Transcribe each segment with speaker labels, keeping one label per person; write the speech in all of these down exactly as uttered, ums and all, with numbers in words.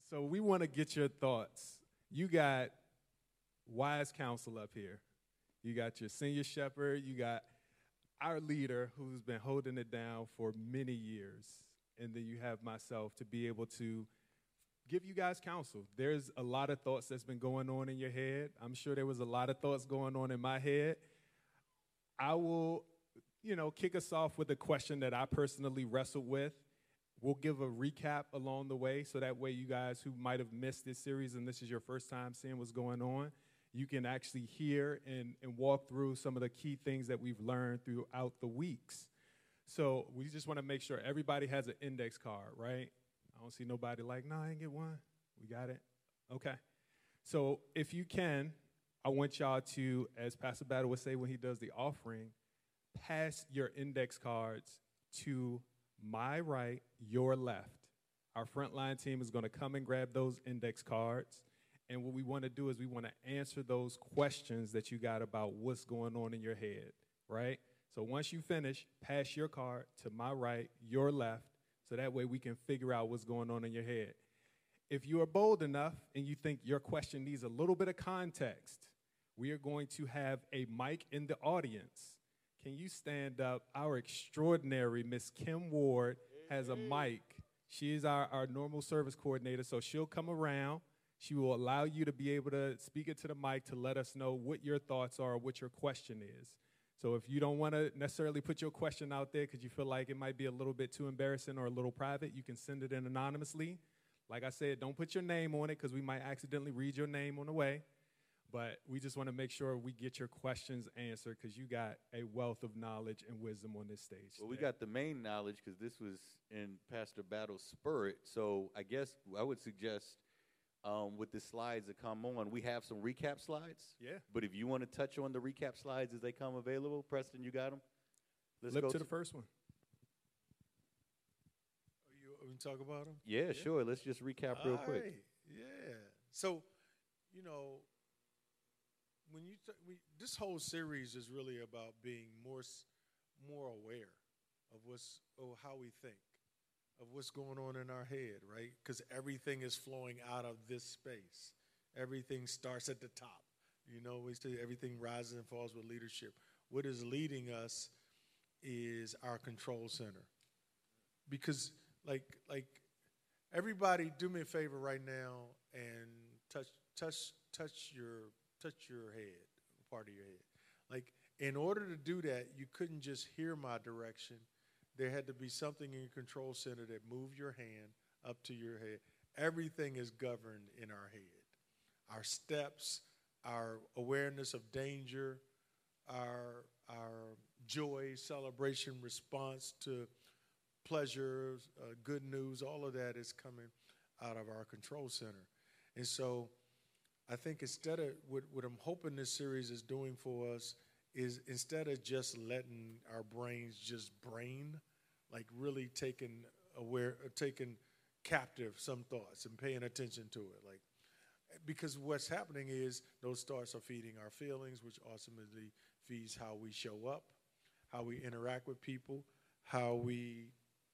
Speaker 1: So we want to get your thoughts. You got wise counsel up here. You got your senior shepherd. You got our leader who's been holding it down for many years. And then you have myself to be able to give you guys counsel. There's a lot of thoughts that's been going on in your head. I'm sure there was a lot of thoughts going on in my head. I will, you know, kick us off with a question that I personally wrestled with. We'll give a recap along the way, so that way you guys who might have missed this series and this is your first time seeing what's going on, you can actually hear and, and walk through some of the key things that we've learned throughout the weeks. So we just want to make sure everybody has an index card, right? I don't see nobody like, no, I didn't get one. We got it? Okay. So if you can, I want y'all to, as Pastor Battle would say when he does the offering, pass your index cards to my right, your left. Our frontline team is going to come and grab those index cards. And what we want to do is we want to answer those questions that you got about what's going on in your head, right? So once you finish, pass your card to my right, your left, so that way we can figure out what's going on in your head. If you are bold enough and you think your question needs a little bit of context, we are going to have a mic in the audience. Can you stand up? Our extraordinary Miss Kim Ward has a mic. She is our, our normal service coordinator, so she'll come around. She will allow you to be able to speak it to the mic to let us know what your thoughts are, what your question is. So if you don't want to necessarily put your question out there because you feel like it might be a little bit too embarrassing or a little private, you can send it in anonymously. Like I said, don't put your name on it because we might accidentally read your name on the way. But we just want to make sure we get your questions answered because you got a wealth of knowledge and wisdom on this stage.
Speaker 2: Well,
Speaker 1: today.
Speaker 2: we got the main knowledge because this was in Pastor Battle's spirit. So I guess I would suggest um, with the slides that come on, we have some recap slides.
Speaker 1: Yeah.
Speaker 2: But if you want to touch on the recap slides as they come available, Preston, you got them? Let's
Speaker 1: Flip
Speaker 2: go
Speaker 1: to the first one.
Speaker 3: Are you want to talk about them?
Speaker 2: Yeah, yeah, sure. Let's just recap real
Speaker 3: All
Speaker 2: quick.
Speaker 3: right. Yeah. So, you know, when you t- we, this whole series is really about being more s- more aware of what's of how we think, of what's going on in our head, right? Because everything is flowing out of this space. Everything starts at the top. You know, we say everything rises and falls with leadership. What is leading us is our control center. Because, like, like everybody, do me a favor right now and touch, touch, touch your. touch your head, part of your head. Like, in order to do that, you couldn't just hear my direction. There had to be something in your control center that moved your hand up to your head. Everything is governed in our head. Our steps, our awareness of danger, our, our joy, celebration, response to pleasure, uh, good news, all of that is coming out of our control center. And so I think instead of what, what I'm hoping this series is doing for us is instead of just letting our brains just brain, like really taking aware, taking captive some thoughts and paying attention to it. Like, because what's happening is those thoughts are feeding our feelings, which ultimately feeds how we show up, how we interact with people, how we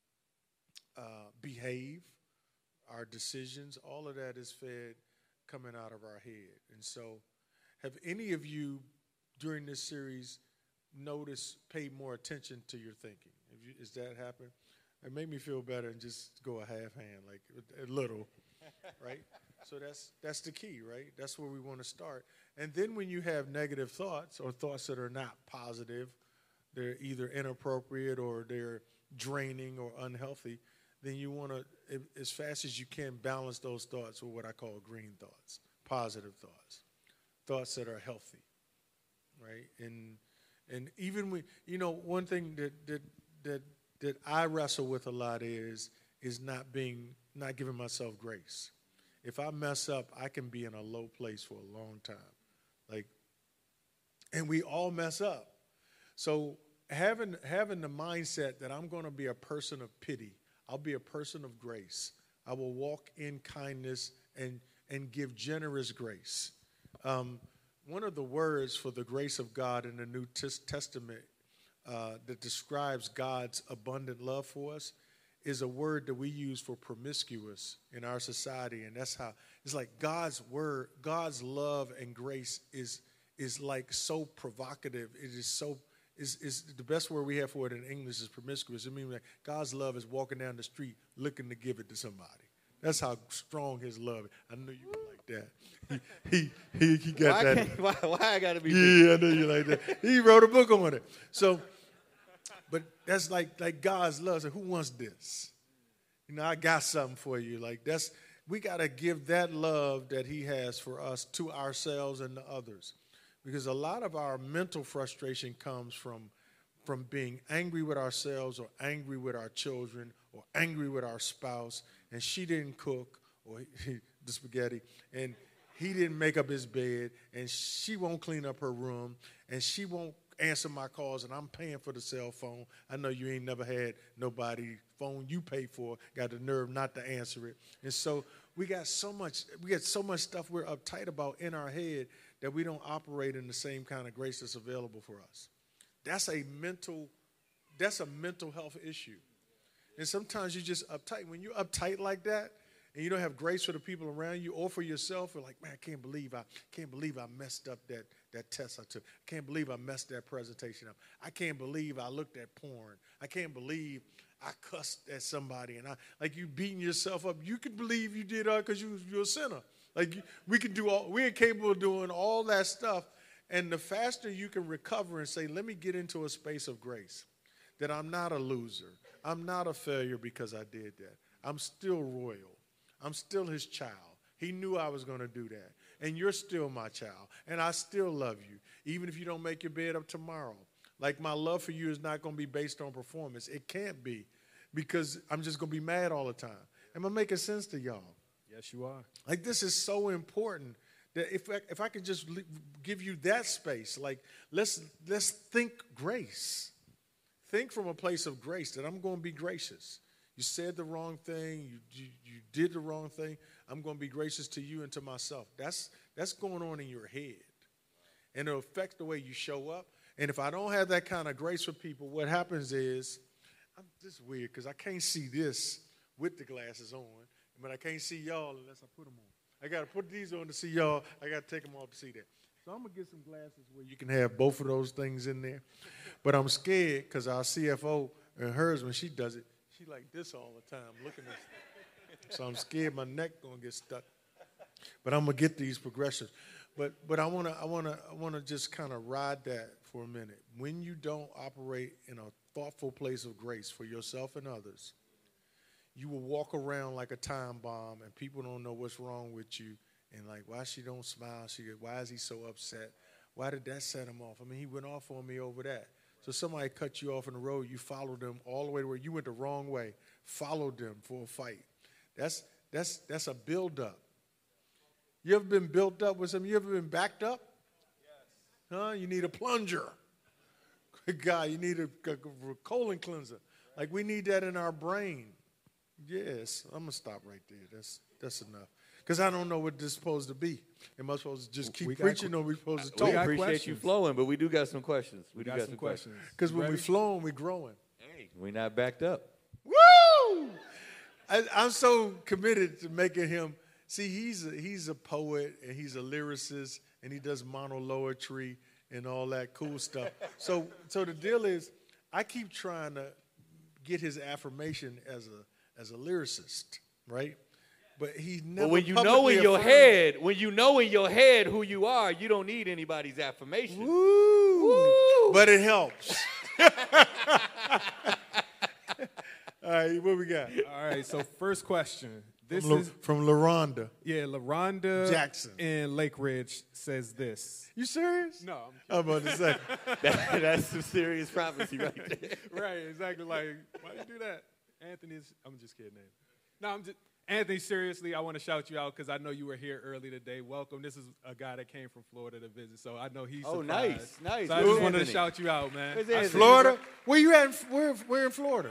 Speaker 3: uh, behave, our decisions. All of that is fed coming out of our head. And so have any of you during this series noticed, paid more attention to your thinking? Have you, has that happened? It made me feel better and just go a half hand, like a little, right? So that's that's the key, right? That's where we want to start. And then when you have negative thoughts or thoughts that are not positive, they're either inappropriate or they're draining or unhealthy, then you want to, as fast as you can, balance those thoughts with what I call green thoughts, positive thoughts, thoughts that are healthy, right? And and even when, you know, one thing that that that that I wrestle with a lot is is not being, not giving myself grace. If I mess up, I can be in a low place for a long time, like, and we all mess up. So having having the mindset that I'm going to be a person of pity. I'll be a person of grace. I will walk in kindness and, and give generous grace. Um, one of the words for the grace of God in the New Testament uh, that describes God's abundant love for us is a word that we use for promiscuous in our society, and that's how it's like God's word, God's love and grace is is like so provocative. It is so is is the best word we have for it in English is promiscuous. It means like God's love is walking down the street looking to give it to somebody. That's how strong His love is. I know you would like that. He he he, he got
Speaker 2: why
Speaker 3: that.
Speaker 2: can't- Why, why I got to be?
Speaker 3: Yeah, I know you like that. He wrote a book on it. So, but that's like like God's love. So who wants this? You know, I got something for you. Like that's we got to give that love that He has for us to ourselves and to others, because a lot of our mental frustration comes from from being angry with ourselves or angry with our children or angry with our spouse, and she didn't cook or he, the spaghetti, and he didn't make up his bed, and she won't clean up her room, and she won't answer my calls, and I'm paying for the cell phone. I know you ain't never had nobody phone you pay for got the nerve not to answer it. And so we got so much, we got so much stuff we're uptight about in our head that we don't operate in the same kind of grace that's available for us. That's a mental, that's a mental health issue. And sometimes you're just uptight. When you're uptight like that, and you don't have grace for the people around you or for yourself, you're like, man, I can't believe I can't believe I messed up that, that test I took. I can't believe I messed that presentation up. I can't believe I looked at porn. I can't believe I cussed at somebody. And I like you beating yourself up. You can believe you did that because you, you're a sinner. Like you, we can do all, we're capable of doing all that stuff. And the faster you can recover and say, let me get into a space of grace, that I'm not a loser. I'm not a failure because I did that. I'm still royal. I'm still His child. He knew I was going to do that. And you're still my child. And I still love you, even if you don't make your bed up tomorrow. Like my love for you is not going to be based on performance. It can't be, because I'm just going to be mad all the time. Am I making sense to y'all?
Speaker 1: Yes, you are.
Speaker 3: Like this is so important that if I, if I could just li- give you that space, like let's let's think grace. Think from a place of grace that I'm going to be gracious. You said the wrong thing. You, you you did the wrong thing. I'm going to be gracious to you and to myself. That's that's going on in your head, and it'll affect the way you show up. And if I don't have that kind of grace for people, what happens is, I'm this is weird because I can't see this with the glasses on, but I can't see y'all unless I put them on. I got to put these on to see y'all. I got to take them off to see that. So I'm going to get some glasses where you can have both of those things in there. But I'm scared because our C F O and hers, when she does it, she like this all the time looking at. So I'm scared my neck going to get stuck. But I'm going to get these progressions. But but I want to I want to I want to just kind of ride that for a minute. When you don't operate in a thoughtful place of grace for yourself and others, you will walk around like a time bomb, and people don't know what's wrong with you. And like, why she don't smile? She, why is he so upset? Why did that set him off? I mean, he went off on me over that. So somebody cut you off in the road, you followed them all the way to where you went the wrong way, followed them for a fight. That's that's that's a buildup. You ever been built up with something? You ever been backed up? Yes. Huh? You need a plunger. Good guy, you need a, a, a colon cleanser. Like we need that in our brain. Yes, I'm gonna stop right there. That's that's enough. Because I don't know what this is supposed to be. Am I supposed to just keep
Speaker 1: We got
Speaker 3: preaching,
Speaker 1: que-
Speaker 3: or we supposed to
Speaker 2: We
Speaker 3: talk?
Speaker 1: got
Speaker 2: appreciate
Speaker 1: questions.
Speaker 2: you flowing, but we do got some questions. We,
Speaker 1: We
Speaker 2: do
Speaker 1: got some questions.
Speaker 3: Because when
Speaker 1: Ready?
Speaker 3: we flowing, we growing.
Speaker 2: Hey, we not backed up.
Speaker 3: Woo! I, I'm so committed to making him. See, he's a, he's a poet and he's a lyricist and he does monoloetry and all that cool stuff. So, so the deal is, I keep trying to get his affirmation as a as a lyricist, right? But he never.
Speaker 2: But when you know
Speaker 3: publicly
Speaker 2: in your
Speaker 3: affirms-
Speaker 2: head, when you know in your head who you are, you don't need anybody's affirmation.
Speaker 3: Woo!
Speaker 2: Woo!
Speaker 3: But it helps. All right, what we got?
Speaker 1: All right, so first question. This
Speaker 3: From, La-
Speaker 1: is,
Speaker 3: from LaRonda.
Speaker 1: yeah, LaRonda
Speaker 3: Jackson.
Speaker 1: in Lake Ridge says this.
Speaker 3: You serious?
Speaker 1: No,
Speaker 3: I'm about to say.
Speaker 2: That- that's some serious prophecy right there.
Speaker 1: right, exactly. Like, why you do that? Anthony's, I'm just kidding. Anthony. No, I'm just, Anthony, seriously, I want to shout you out because I know you were here early today. Welcome. This is a guy that came from Florida to visit, so I know he's
Speaker 2: Oh,
Speaker 1: surprised.
Speaker 2: nice, nice.
Speaker 1: So I
Speaker 2: Where's
Speaker 1: just wanted to
Speaker 2: Anthony?
Speaker 1: shout you out, man.
Speaker 2: Where's
Speaker 1: I-
Speaker 2: Anthony?
Speaker 3: Florida? Where you at? in- Where, where in Florida?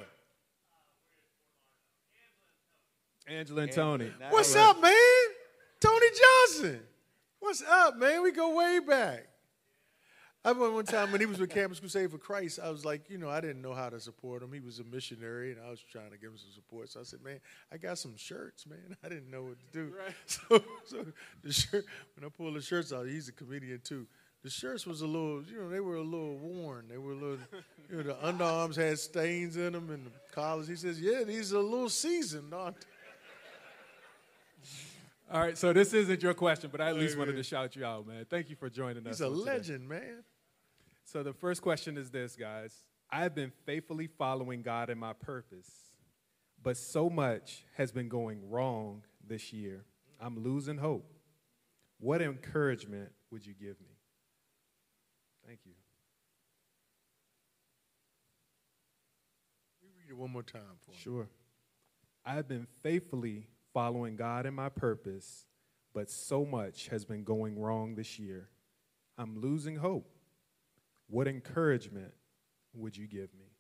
Speaker 1: Angela and Tony.
Speaker 2: Nice.
Speaker 3: What's
Speaker 2: All right.
Speaker 3: up, man? Tony Johnson. What's up, man? We go way back. I remember one time when he was with Campus Crusade for Christ, I was like, you know, I didn't know how to support him. He was a missionary, and I was trying to give him some support. So I said, man, I got some shirts, man. I didn't know what to do.
Speaker 1: Right.
Speaker 3: So, so the shirt, when I pulled the shirts out, he's a comedian too. The shirts was a little, you know, they were a little worn. They were a little, you know, the underarms had stains in them, and the collars. He says, yeah, these are a little seasoned, aren't they?
Speaker 1: All right, so this isn't your question, but I at least wanted to shout you out, man. Thank you for joining us.
Speaker 3: He's a
Speaker 1: on today.
Speaker 3: legend, man.
Speaker 1: So the first question is this, guys. I've been faithfully following God in my purpose, but so much has been going wrong this year. I'm losing hope. What encouragement would you give me? Thank you.
Speaker 3: Read it one more time for me.
Speaker 1: Sure. I've been faithfully following God in my purpose, but so much has been going wrong this year. I'm losing hope. What encouragement would you give me?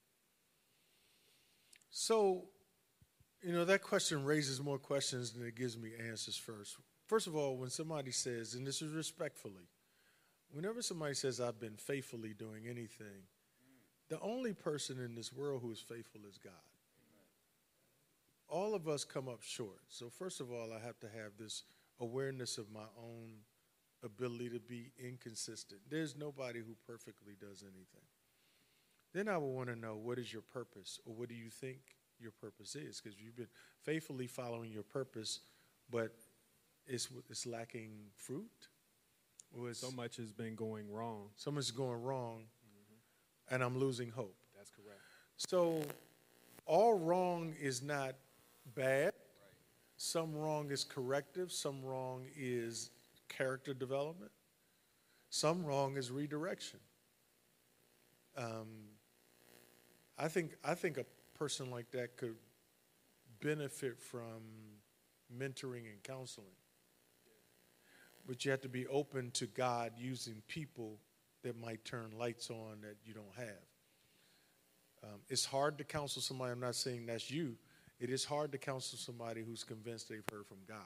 Speaker 3: So, you know, that question raises more questions than it gives me answers first. First of all, when somebody says, and this is respectfully, whenever somebody says, I've been faithfully doing anything, the only person in this world who is faithful is God. All of us come up short. So first of all, I have to have this awareness of my own ability to be inconsistent. There's nobody who perfectly does anything. Then I will want to know, what is your purpose, or what do you think your purpose is? Because you've been faithfully following your purpose, but it's, it's lacking fruit. Or it's,
Speaker 1: So much has been going wrong.
Speaker 3: so much is going wrong, mm-hmm. and I'm losing hope.
Speaker 1: That's correct.
Speaker 3: So all wrong is not bad. Right. Some wrong is corrective. Some wrong is character development. Some wrong is redirection. Um, I think I think a person like that could benefit from mentoring and counseling. But you have to be open to God using people that might turn lights on that you don't have. Um, it's hard to counsel somebody. I'm not saying that's you. It is hard to counsel somebody who's convinced they've heard from God.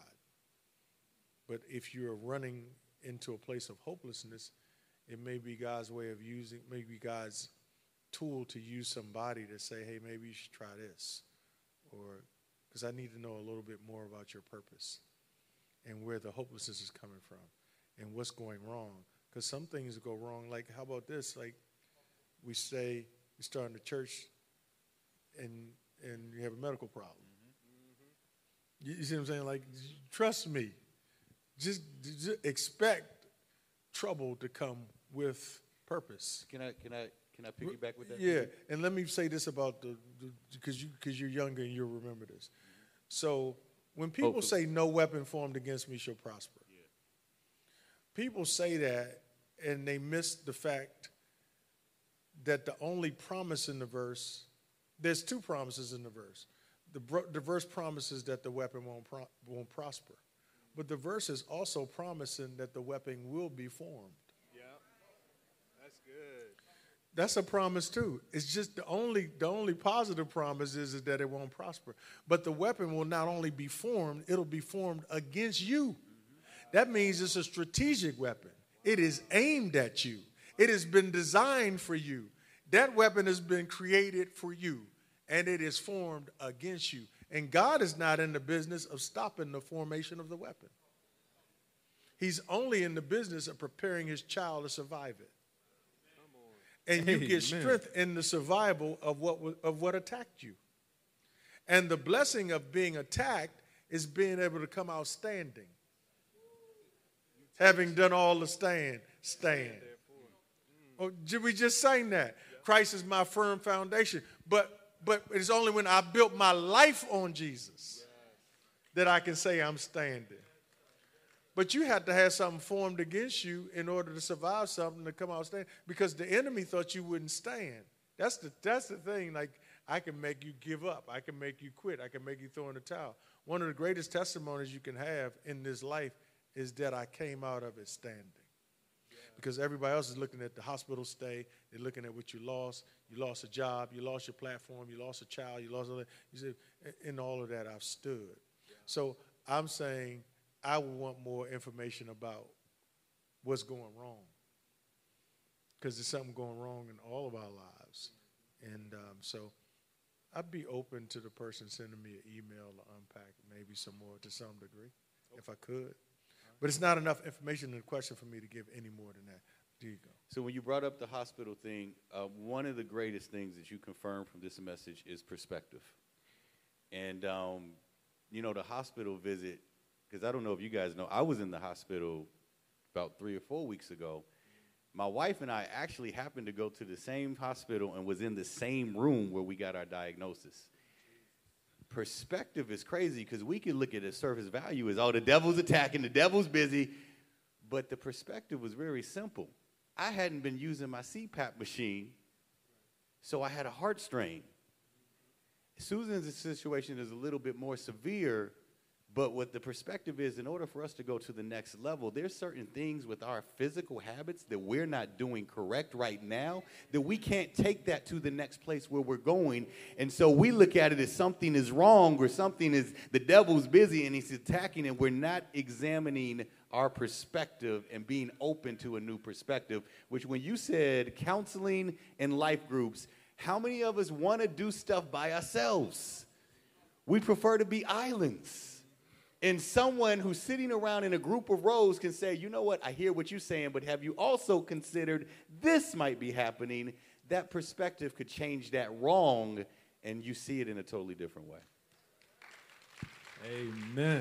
Speaker 3: But if you're running into a place of hopelessness, it may be God's way of using, maybe God's tool to use somebody to say, hey, maybe you should try this. Or, because I need to know a little bit more about your purpose and where the hopelessness is coming from and what's going wrong. Because some things go wrong. Like, how about this? Like, we say, we start in the church and and you have a medical problem. Mm-hmm. You, you see what I'm saying? Like, trust me. Just, just expect trouble to come with purpose.
Speaker 2: Can I can I can I piggyback with that?
Speaker 3: Yeah, and let me say this about the because you because you're younger and you'll remember this. So when people
Speaker 2: Hopefully.
Speaker 3: say no weapon formed against me shall prosper,
Speaker 2: Yeah.
Speaker 3: people say that and they miss the fact that the only promise in the verse, there's two promises in the verse. The, bro- the verse promises that the weapon won't pro- won't prosper. But the verse is also promising that the weapon will be formed.
Speaker 1: Yeah, that's good.
Speaker 3: That's a promise too. It's just the only the only positive promise is, is that it won't prosper. But the weapon will not only be formed, it'll be formed against you. That means it's a strategic weapon. It is aimed at you. It has been designed for you. That weapon has been created for you, and it is formed against you. And God is not in the business of stopping the formation of the weapon. He's only in the business of preparing his child to survive it. And you get strength in the survival of what of what attacked you. And the blessing of being attacked is being able to come out standing. Having done all the stand, stand. Oh, did we just sang that? Christ is my firm foundation. But but it's only when I built my life on Jesus that I can say I'm standing. But you had to have something formed against you in order to survive something to come out standing, because the enemy thought you wouldn't stand. That's the that's the thing. Like, I can make you give up. I can make you quit. I can make you throw in the towel. One of the greatest testimonies you can have in this life is that I came out of it standing. Yeah. Because everybody else is looking at the hospital stay. They're looking at what you lost. You lost a job. You lost your platform. You lost a child. You lost all that. You said, in all of that, I've stood. Yeah. So I'm saying I would want more information about what's going wrong. because there's something going wrong in all of our lives. And um, so I'd be open to the person sending me an email to unpack maybe some more to some degree, if I could. But it's not enough information in the question for me to give any more than that. There you go.
Speaker 2: So when you brought up the hospital thing, uh, one of the greatest things that you confirmed from this message is perspective. And, um, you know, the hospital visit, because I don't know if you guys know, I was in the hospital about three or four weeks ago. My wife and I actually happened to go to the same hospital and was in the same room where we got our diagnosis. Perspective is crazy because we can look at the surface value as, oh, the devil's attacking, the devil's busy. But the perspective was very simple. I hadn't been using my C PAP machine, so I had a heart strain. Susan's situation is a little bit more severe, but what the perspective is, in order for us to go to the next level, there's certain things with our physical habits that we're not doing correct right now, that we can't take that to the next place where we're going. And so we look at it as something is wrong or something is, the devil's busy and he's attacking, and we're not examining our perspective and being open to a new perspective, which when you said counseling and life groups, how many of us want to do stuff by ourselves? We prefer to be islands. And someone who's sitting around in a group of rows can say, you know what, I hear what you're saying, but have you also considered this might be happening? That perspective could change that wrong, and you see it in a totally different way.
Speaker 1: Amen.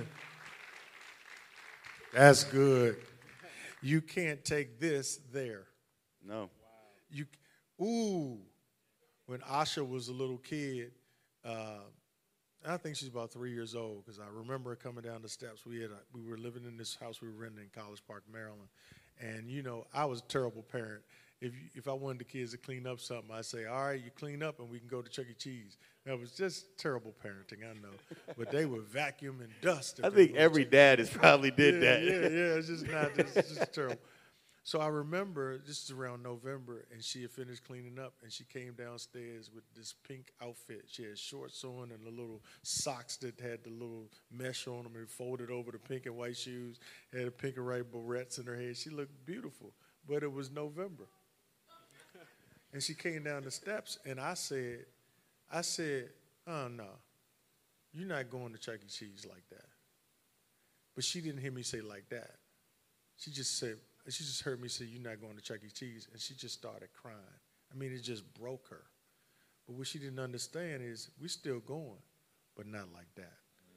Speaker 3: That's good. You can't take this there.
Speaker 2: No.
Speaker 3: You, ooh, when Asha was a little kid, uh, I think she's about three years old because I remember her coming down the steps. We had a, we were living in this house we were renting in College Park, Maryland, and you know I was a terrible parent. If you, if I wanted the kids to clean up something, I'd say, "All right, you clean up and we can go to Chuck E. Cheese." That was just terrible parenting, I know, but they would vacuum and dust.
Speaker 2: I think every dad has probably did
Speaker 3: yeah,
Speaker 2: that.
Speaker 3: Yeah, yeah, it's just not, it's just terrible. So I remember, this is around November, and she had finished cleaning up, and she came downstairs with this pink outfit. She had shorts on and the little socks that had the little mesh on them and folded over the pink and white shoes, had a pink and white barrettes in her head. She looked beautiful, but it was November. And she came down the steps, and I said, I said, oh, no, you're not going to Chuck E. Cheese like that. But she didn't hear me say like that. She just said, she just heard me say, you're not going to Chuck E. Cheese, and she just started crying. I mean, it just broke her. But what she didn't understand is we're still going, but not like that.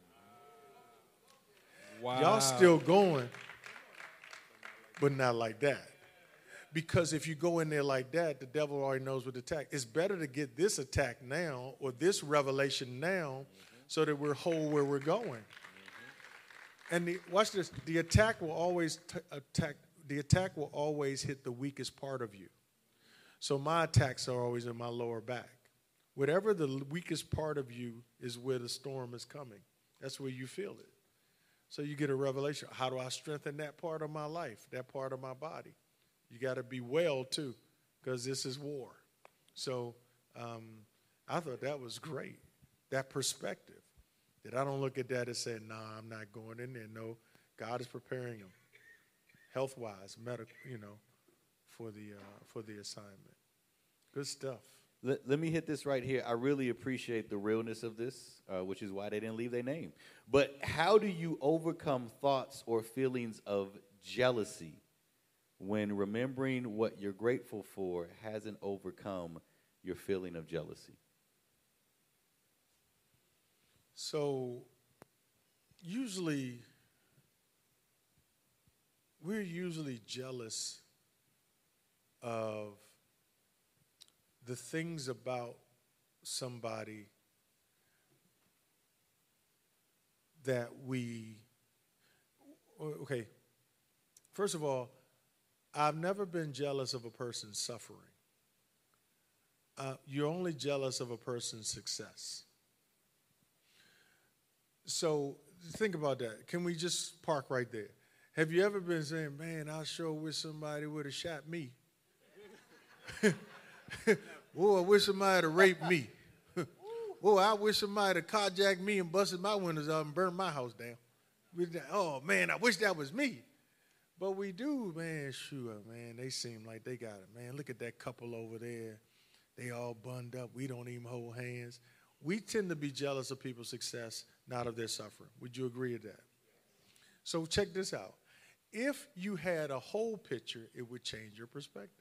Speaker 1: Wow.
Speaker 3: Y'all still going, but not like that. Because if you go in there like that, the devil already knows what to attack. It's better to get this attack now or this revelation now mm-hmm. so that we're whole where we're going. Mm-hmm. And the, watch this, the attack will always t- attack. The attack will always hit the weakest part of you. So my attacks are always in my lower back. Whatever the weakest part of you is where the storm is coming. That's where you feel it. So you get a revelation. How do I strengthen that part of my life, that part of my body? You got to be well, too, because this is war. So um, I thought that was great, that perspective, that I don't look at that and say, nah, I'm not going in there. No, God is preparing them. Health-wise, medical, you know, for the uh, for the assignment. Good stuff.
Speaker 2: Let, let me hit this right here. I really appreciate the realness of this, uh, which is why they didn't leave their name. But how do you overcome thoughts or feelings of jealousy when remembering what you're grateful for hasn't overcome your feeling of jealousy?
Speaker 3: So usually, we're usually jealous of the things about somebody that we, okay, first of all, I've never been jealous of a person's suffering. Uh, you're only jealous of a person's success. So think about that. Can we just park right there? Have you ever been saying, man, I sure wish somebody would have shot me? Oh, I wish somebody had raped me. Oh, I wish somebody had carjacked me and busted my windows out and burned my house down. Oh, man, I wish that was me. But we do, man, sure, man. They seem like they got it, man. Look at that couple over there. They all bunned up. We don't even hold hands. We tend to be jealous of people's success, not of their suffering. Would you agree with that? So check this out. If you had a whole picture, it would change your perspective.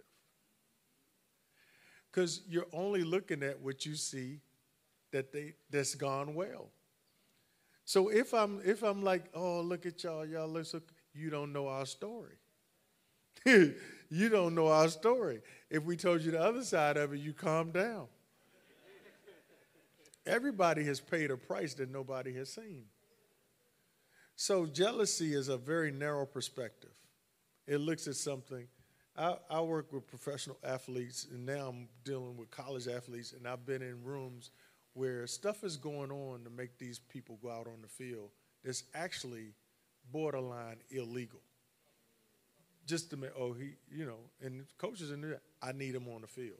Speaker 3: Because you're only looking at what you see that they that's gone well. So if I'm if I'm like, oh, look at y'all, y'all look so, you don't know our story. You don't know our story. If we told you the other side of it, you calm down. Everybody has paid a price that nobody has seen. So jealousy is a very narrow perspective. It looks at something. I, I work with professional athletes, and now I'm dealing with college athletes, and I've been in rooms where stuff is going on to make these people go out on the field that's actually borderline illegal. Just to make, oh, he, you know, and coaches in there, I need him on the field.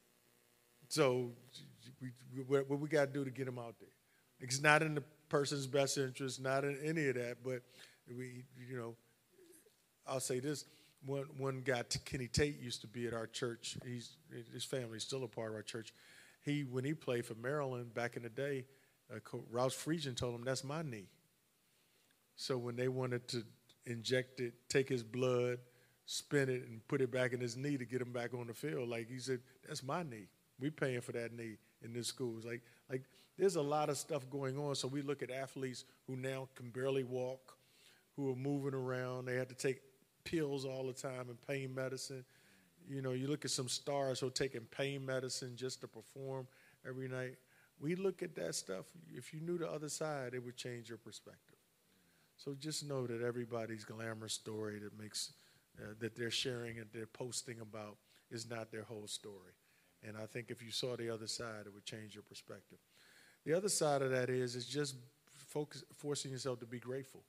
Speaker 3: So we, we, what we got to do to get him out there? It's not in the person's best interest, not in any of that, but we, you know, I'll say this. One, one guy, Kenny Tate, used to be at our church. He's, his family's still a part of our church. He, when he played for Maryland back in the day, uh, Ralph Friedgen told him, that's my knee. So when they wanted to inject it, take his blood, spin it, and put it back in his knee to get him back on the field, like he said, that's my knee. We paying for that knee in this school. It's like, like there's a lot of stuff going on. So we look at athletes who now can barely walk, who are moving around. They have to take pills all the time and pain medicine. You know, you look at some stars who are taking pain medicine just to perform every night. We look at that stuff. If you knew the other side, it would change your perspective. So just know that everybody's glamorous story that makes uh, that they're sharing and they're posting about is not their whole story. And I think if you saw the other side, it would change your perspective. The other side of that is is just focus, forcing yourself to be grateful.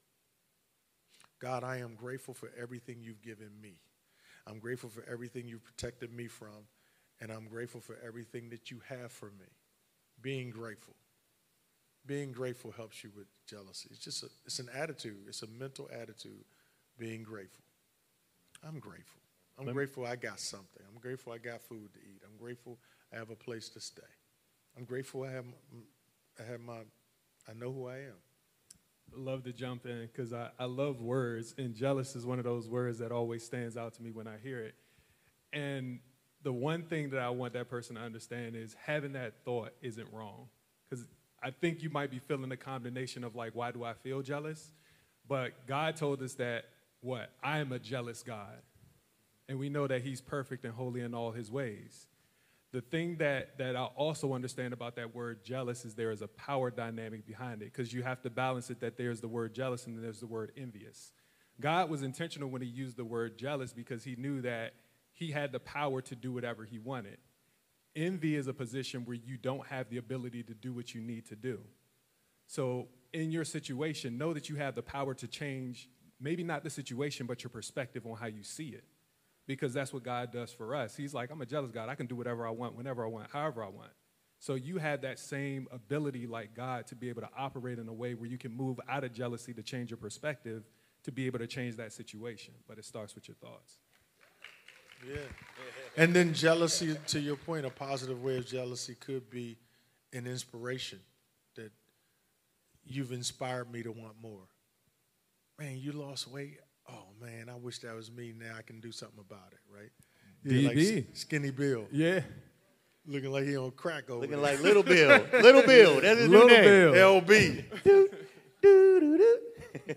Speaker 3: God, I am grateful for everything you've given me. I'm grateful for everything you've protected me from, and I'm grateful for everything that you have for me. Being grateful. Being grateful helps you with jealousy. It's just a, it's an attitude. It's a mental attitude, being grateful. I'm grateful. I'm Let grateful I got something. I'm grateful I got food to eat. I'm grateful I have a place to stay. I'm grateful I have, I have my, I know who I am.
Speaker 1: Love to jump in because I, I love words, and jealous is one of those words that always stands out to me when I hear it. And the one thing that I want that person to understand is having that thought isn't wrong, because I think you might be feeling the combination of like, why do I feel jealous? But God told us that, what? I am a jealous God. And we know that he's perfect and holy in all his ways. The thing that, that I also understand about that word jealous is there is a power dynamic behind it, because you have to balance it that there's the word jealous and then there's the word envious. God was intentional when he used the word jealous because he knew that he had the power to do whatever he wanted. Envy is a position where you don't have the ability to do what you need to do. So in your situation, know that you have the power to change, maybe not the situation, but your perspective on how you see it. Because that's what God does for us. He's like, I'm a jealous God. I can do whatever I want, whenever I want, however I want. So you have that same ability like God to be able to operate in a way where you can move out of jealousy to change your perspective to be able to change that situation. But it starts with your thoughts.
Speaker 3: Yeah. And then jealousy, to your point, a positive way of jealousy could be an inspiration that you've inspired me to want more. Man, you lost weight. Oh, man, I wish that was me. Now I can do something about it, right? Yeah,
Speaker 1: D B.
Speaker 3: like Skinny Bill.
Speaker 1: Yeah.
Speaker 3: Looking like he on crack over
Speaker 2: Looking
Speaker 3: there.
Speaker 2: like Little Bill. Little Bill. That's his
Speaker 1: Little
Speaker 2: new name.
Speaker 1: Bill.
Speaker 3: L B.
Speaker 2: do, do, do, do.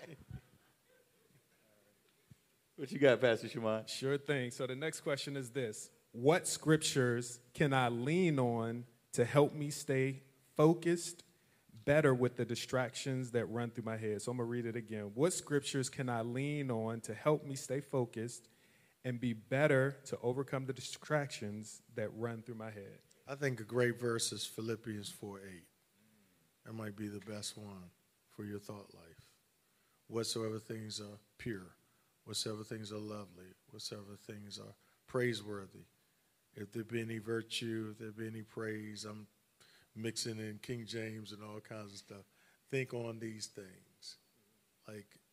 Speaker 2: What you got, Pastor Shimon?
Speaker 1: Sure thing. So the next question is this. What scriptures can I lean on to help me stay focused better with the distractions that run through my head? So I'm going to read it again. What scriptures can I lean on to help me stay focused and be better to overcome the distractions that run through my head?
Speaker 3: I think a great verse is Philippians four eight. That might be the best one for your thought life. Whatsoever things are pure, whatsoever things are lovely, whatsoever things are praiseworthy, if there be any virtue, if there be any praise, I'm mixing in King James and all kinds of stuff. Think on these things. Like,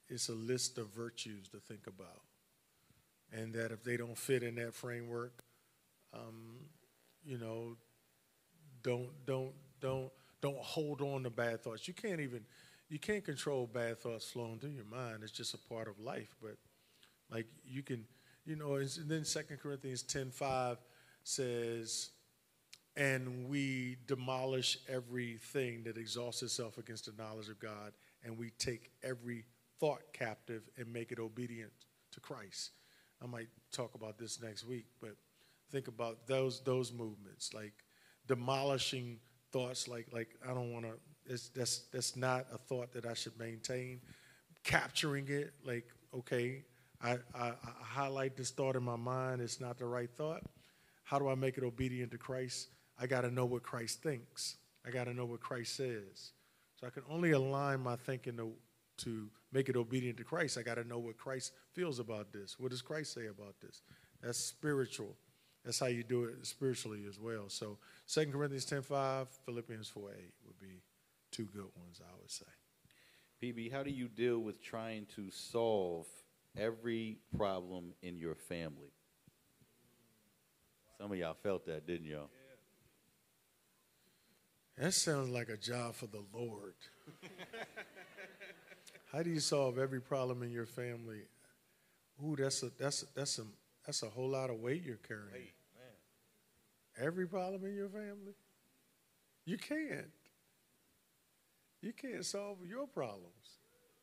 Speaker 3: it's a list of virtues to think about. And that if they don't fit in that framework, um, you know, don't don't don't don't hold on to bad thoughts. You can't even you can't control bad thoughts flowing through your mind. It's just a part of life. But like you can, you know, and then Second Corinthians ten five says, and we demolish everything that exalts itself against the knowledge of God, and we take every thought captive and make it obedient to Christ. I might talk about this next week, but think about those those movements, like demolishing thoughts, like like I don't want to. That's that's not a thought that I should maintain. Capturing it, like okay, I, I, I highlight this thought in my mind. It's not the right thought. How do I make it obedient to Christ? I got to know what Christ thinks. I got to know what Christ says. So I can only align my thinking to, to make it obedient to Christ. I got to know what Christ feels about this. What does Christ say about this? That's spiritual. That's how you do it spiritually as well. So Second Corinthians ten five, Philippians four eight would be two good ones, I would say.
Speaker 2: P B, how do you deal with trying to solve every problem in your family? Some of y'all felt that, didn't y'all?
Speaker 3: That sounds like a job for the Lord. How do you solve every problem in your family? Ooh, that's a that's a, that's a that's a whole lot of weight you're carrying. Weight, man. Every problem in your family? You can't. You can't solve your problems.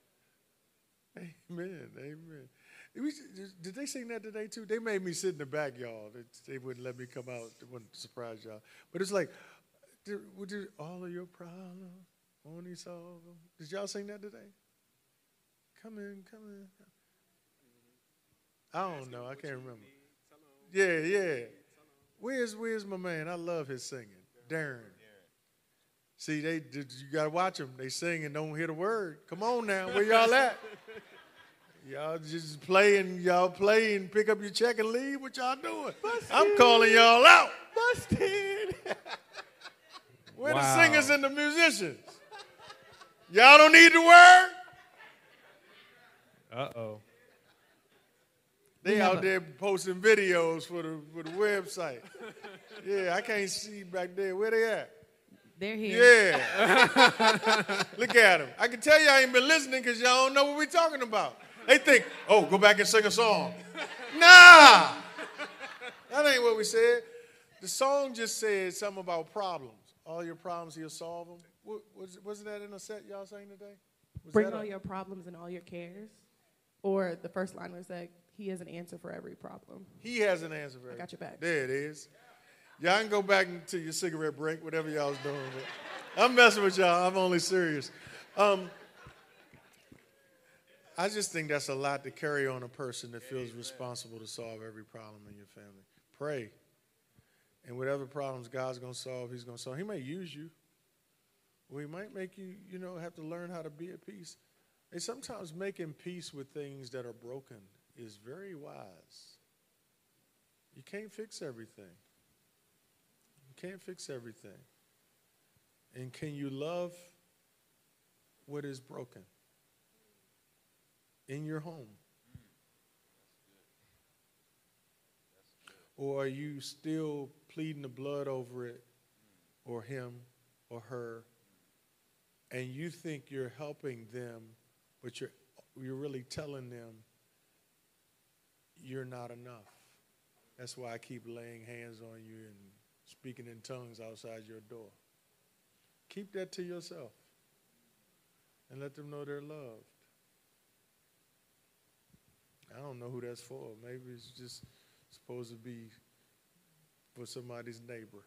Speaker 3: Amen. Amen. Did they sing that today too? They made me sit in the back, y'all. They wouldn't let me come out. They wouldn't surprise y'all. But it's like, did, did all of your problems, won't he solve them? Did y'all sing that today? Come in, come in. I don't know. I can't remember. Yeah, yeah. Where's Where's my man? I love his singing. Darren. See, they you got to watch them. They sing and don't hear the word. Come on now. Where y'all at? Y'all just play and y'all play and pick up your check and leave. What y'all doing? Busted. I'm calling y'all out.
Speaker 2: Busted.
Speaker 3: Where
Speaker 1: Wow.
Speaker 3: the singers and the musicians? Y'all don't need the word?
Speaker 1: Uh-oh.
Speaker 3: They out there posting videos for the for the website. Yeah, I can't see back there. Where they at?
Speaker 4: They're here.
Speaker 3: Yeah. Look at them. I can tell y'all ain't been listening because y'all don't know what we're talking about. They think, oh, go back and sing a song. Nah. That ain't what we said. The song just said something about problems. All your problems, he'll solve them. What, was, wasn't that in a set y'all sang today? Was
Speaker 4: Bring
Speaker 3: that
Speaker 4: all
Speaker 3: a,
Speaker 4: your problems and all your cares. Or the first line was that he has an answer for every problem.
Speaker 3: He has an answer for it.
Speaker 4: I got your back.
Speaker 3: There it is. Y'all can go back to your cigarette break, whatever y'all was doing. But I'm messing with y'all. I'm only serious. Um, I just think that's a lot to carry on a person that feels responsible to solve every problem in your family. Pray. And whatever problems God's going to solve, he's going to solve. He may use you. Or he might make you, you know, have to learn how to be at peace. And sometimes making peace with things that are broken is very wise. You can't fix everything. You can't fix everything. And can you love what is broken in your home? Or are you still pleading the blood over it, or him, or her, and you think you're helping them, but you're you're really telling them you're not enough. That's why I keep laying hands on you and speaking in tongues outside your door. Keep that to yourself and let them know they're loved. I don't know who that's for. Maybe it's just supposed to be for somebody's neighbor.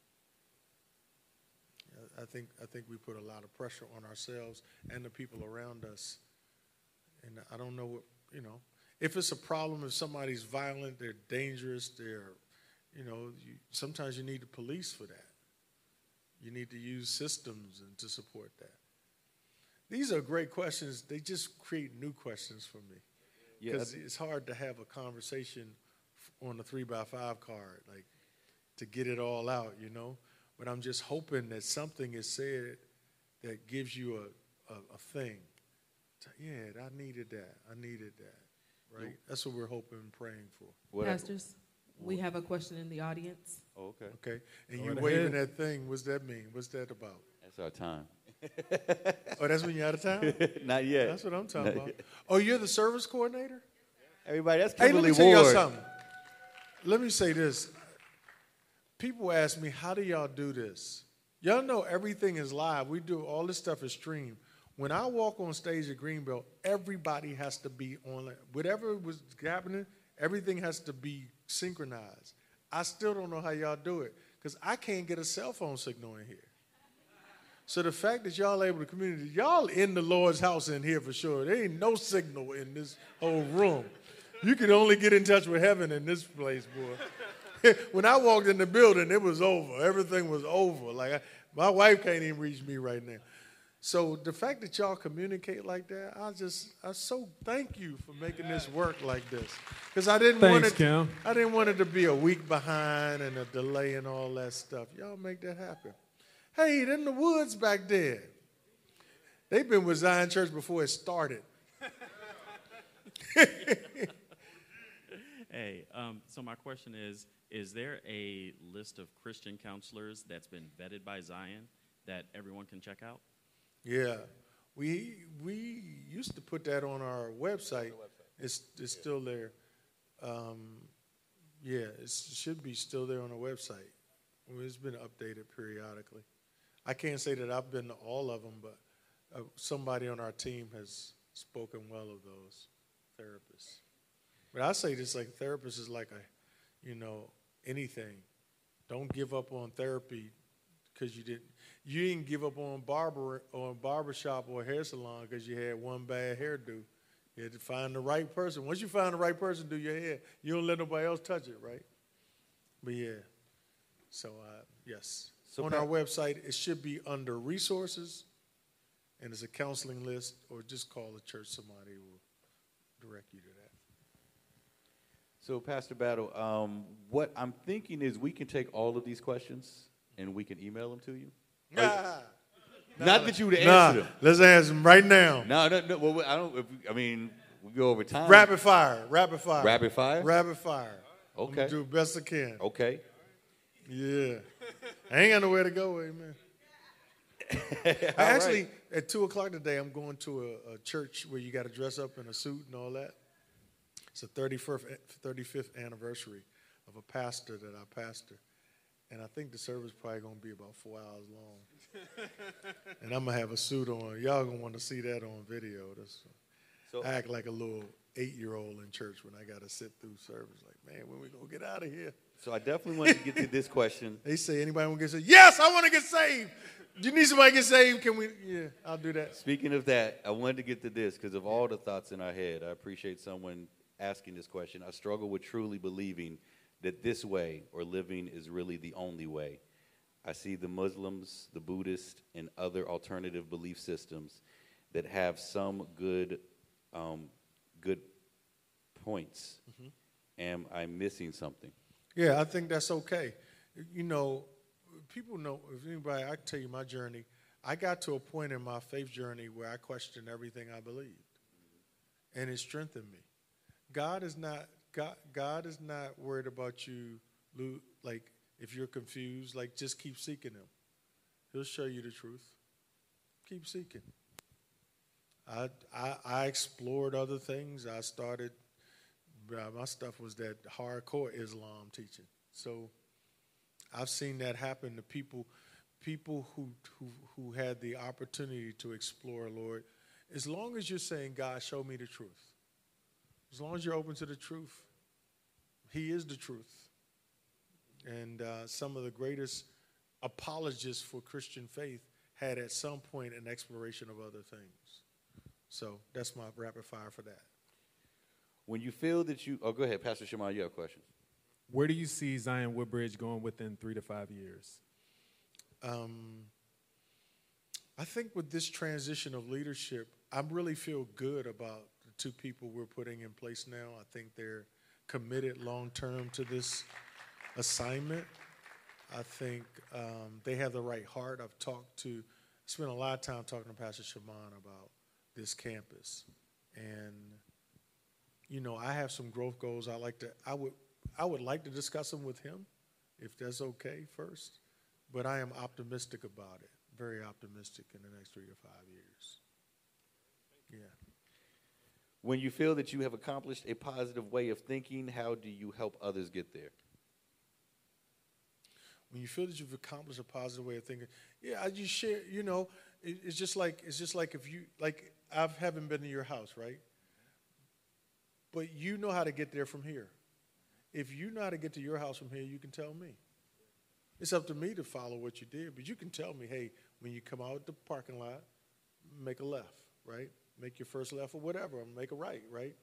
Speaker 3: I think I think we put a lot of pressure on ourselves and the people around us. And I don't know what, you know, if it's a problem, if somebody's violent, they're dangerous, they're, you know, you, sometimes you need the police for that. You need to use systems and to support that. These are great questions. They just create new questions for me. Because yeah, it's hard to have a conversation on a three by five card, like to get it all out, you know. But I'm just hoping that something is said that gives you a, a, a thing Yeah, I needed that. I needed that. Right? That's what we're hoping and praying for.
Speaker 2: What-
Speaker 4: Pastors, we have a question in the audience.
Speaker 2: Oh, okay.
Speaker 3: Okay? And
Speaker 1: Go
Speaker 3: you
Speaker 1: right
Speaker 3: waving
Speaker 1: ahead.
Speaker 3: that thing, what's that mean? What's that about?
Speaker 2: That's our time.
Speaker 3: Oh, that's when you're out of town?
Speaker 2: Not yet.
Speaker 3: That's what I'm talking
Speaker 2: Not
Speaker 3: about.
Speaker 2: yet.
Speaker 3: Oh, you're the service coordinator?
Speaker 2: Everybody, that's
Speaker 3: Hey, let
Speaker 2: Kimberly
Speaker 3: me tell y'all
Speaker 2: Ward.
Speaker 3: something. Let me say this. People ask me, how do y'all do this? Y'all know everything is live. We do all this stuff is streamed. When I walk on stage at Greenbelt, everybody has to be on. Whatever was happening, everything has to be synchronized. I still don't know how y'all do it because I can't get a cell phone signal in here. So the fact that y'all able to communicate, y'all in the Lord's house in here for sure. There ain't no signal in this whole room. You can only get in touch with heaven in this place, boy. When I walked in the building, it was over. Everything was over. Like I, my wife can't even reach me right now. So the fact that y'all communicate like that, I just, I so thank you for making this work like this. Because I didn't want
Speaker 1: Thanks,
Speaker 3: it,
Speaker 1: Kim.
Speaker 3: I didn't want it to be a week behind and a delay and all that stuff. Y'all make that happen. Hey, in the woods back there, they've been with Zion Church before it started.
Speaker 5: Hey, um, so my question is, is there a list of Christian counselors that's been vetted by Zion that everyone can check out?
Speaker 3: Yeah, we we used to put that on our website. It's it's still there. Um, yeah, it should be still there on the website. I mean, it's been updated periodically. I can't say that I've been to all of them, but uh, somebody on our team has spoken well of those therapists. But I say this like therapist is like a, you know, anything. Don't give up on therapy because you didn't. You didn't give up on barber or a barbershop or a hair salon because you had one bad hairdo. You had to find the right person. Once you find the right person to do your hair, you don't let nobody else touch it, right? But yeah, so uh, yes.
Speaker 2: So
Speaker 3: on
Speaker 2: Pat-
Speaker 3: our website, it should be under resources, and it's a counseling list, or just call the church. Somebody will direct you to that.
Speaker 2: So, Pastor Battle, um, what I'm thinking is we can take all of these questions and we can email them to you.
Speaker 3: Nah,
Speaker 2: Not that you would answer
Speaker 3: nah,
Speaker 2: them.
Speaker 3: let's answer them right now.
Speaker 2: No, no, no. Well, I don't. If, I mean, we go over time.
Speaker 3: Rapid fire, rapid fire.
Speaker 2: Rapid fire?
Speaker 3: Rapid fire. I'm
Speaker 2: Okay.
Speaker 3: gonna do the best I can.
Speaker 2: Okay.
Speaker 3: Yeah. I ain't got nowhere to go, amen. I actually, at two o'clock today, I'm going to a, a church where you got to dress up in a suit and all that. It's the thirty-fifth, thirty-fifth anniversary of a pastor that I pastor. And I think the service probably going to be about four hours long. And I'm going to have a suit on. Y'all going to want to see that on video. That's,
Speaker 2: So,
Speaker 3: I act like a little eight-year-old in church when I got to sit through service. Like, man, when we going to get out of here?
Speaker 2: so I definitely wanted to get to this question.
Speaker 3: They say, anybody want to get saved? Yes, I want to get saved. Do you need somebody to get saved? Can we? Yeah, I'll do that.
Speaker 2: Speaking of that, I wanted to get to this because of all the thoughts in our head. I appreciate someone asking this question. I struggle with truly believing that this way or living is really the only way. I see the Muslims, the Buddhists, and other alternative belief systems that have some good, um, good points. Mm-hmm. Am I missing something?
Speaker 3: Yeah, I think that's okay. You know, people know, if anybody, I can tell you my journey. I got to a point in my faith journey where I questioned everything I believed, and it strengthened me. God is not God. God is not worried about you. Like if you're confused, like just keep seeking Him. He'll show you the truth. Keep seeking. I I, I explored other things. I started. My stuff was that hardcore Islam teaching. So I've seen that happen to people, people who who who had the opportunity to explore, Lord. As long as you're saying, God, show me the truth. As long as you're open to the truth, He is the truth. And uh, some of the greatest apologists for Christian faith had at some point an exploration of other things. So that's my rapid fire for that.
Speaker 2: When you feel that you, oh, go ahead, Pastor Shimon, you have questions.
Speaker 1: Where do you see Zion Woodbridge going within three to five years?
Speaker 3: Um, I think with this transition of leadership, I really feel good about the two people we're putting in place now. I think they're committed long-term to this assignment. I think um, they have the right heart. I've talked to, spent a lot of time talking to Pastor Shimon about this campus. And, you know, I have some growth goals. I like to, I would, I would like to discuss them with him, if that's okay first. But I am optimistic about it, very optimistic in the next three to five years. Yeah.
Speaker 2: When you feel that you have accomplished a positive way of thinking, how do you help others get there?
Speaker 3: When you feel that you've accomplished a positive way of thinking, yeah, I just share. You know, it, it's just like it's just like if you like I haven't been to your house, right? But you know how to get there from here. If you know how to get to your house from here, you can tell me. It's up to me to follow what you did, but you can tell me, hey, when you come out the parking lot, make a left, right? Make your first left or whatever, or make a right, right?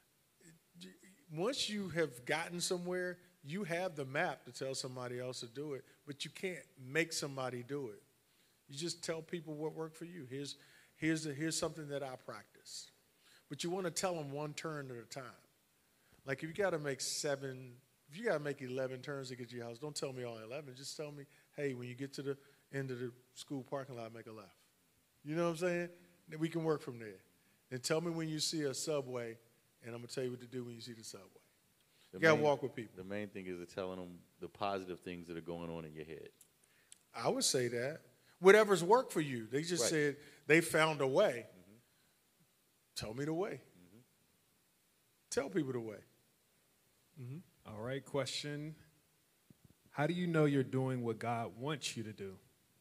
Speaker 3: Once you have gotten somewhere, you have the map to tell somebody else to do it, but you can't make somebody do it. You just tell people what worked for you. Here's, here's, the, here's something that I practice. But you want to tell them one turn at a time. Like if you got to make seven, if you got to make eleven turns to get to your house, don't tell me all eleven. Just tell me, hey, when you get to the end of the school parking lot, make a left. You know what I'm saying? Then we can work from there. And tell me when you see a subway, and I'm going to tell you what to do when you see the subway.
Speaker 2: The
Speaker 3: You got to
Speaker 2: main-
Speaker 3: walk with people.
Speaker 2: The main thing is telling them the positive things that are going on in your head.
Speaker 3: I would say that. Whatever's worked for you. They just
Speaker 2: Right.
Speaker 3: said they found a way. Tell me the way. Tell people the way.
Speaker 1: All right, question. How do you know you're doing what God wants you to do?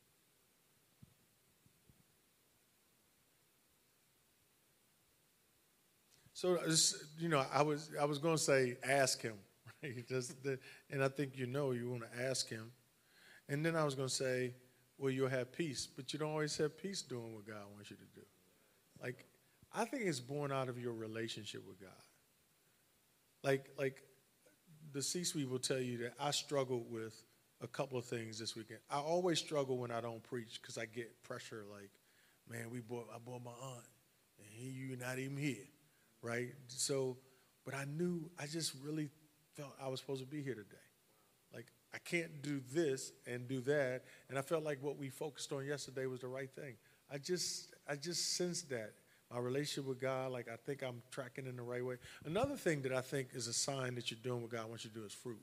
Speaker 3: So, it's- you know, I was I was going to say ask him, right? Just the, and I think you know you want to ask him. And then I was going to say, well, you'll have peace, but you don't always have peace doing what God wants you to do. Like, I think it's born out of your relationship with God. Like, like the C-suite will tell you that I struggled with a couple of things this weekend. I always struggle when I don't preach because I get pressure like, man, we bought, I bought my aunt, and here you're not even here, right? So, but I knew, I just really felt I was supposed to be here today. Like, I can't do this and do that, and I felt like what we focused on yesterday was the right thing. I just, I just sensed that. My relationship with God, like I think I'm tracking in the right way. Another thing that I think is a sign that you're doing what God wants you to do is fruit.